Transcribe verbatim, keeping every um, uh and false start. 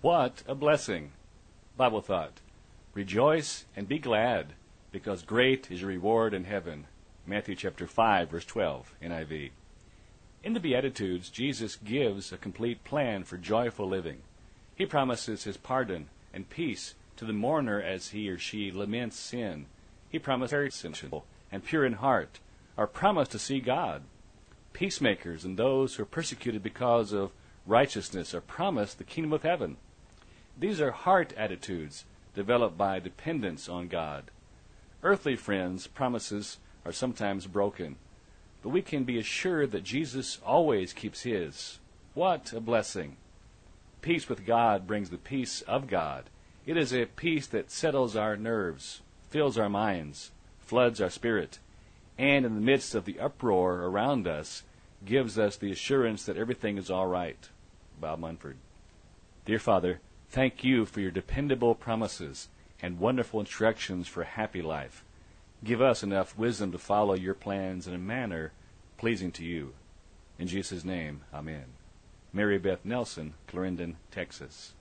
What a blessing! Bible thought. Rejoice and be glad, because great is your reward in heaven. Matthew chapter five, verse twelve, N I V. In the Beatitudes, Jesus gives a complete plan for joyful living. He promises his pardon and peace to the mourner as he or she laments sin. He promises very sinful and pure in heart are promised to see God. Peacemakers and those who are persecuted because of righteousness are promised the kingdom of heaven. These are heart attitudes developed by dependence on God. Earthly friends' promises are sometimes broken, but we can be assured that Jesus always keeps his. What a blessing! Peace with God brings the peace of God. It is a peace that settles our nerves, fills our minds, floods our spirit, and in the midst of the uproar around us, gives us the assurance that everything is all right. Bob Munford. Dear Father, thank you for your dependable promises and wonderful instructions for a happy life. Give us enough wisdom to follow your plans in a manner pleasing to you. In Jesus' name, amen. Mary Beth Nelson, Clarendon, Texas.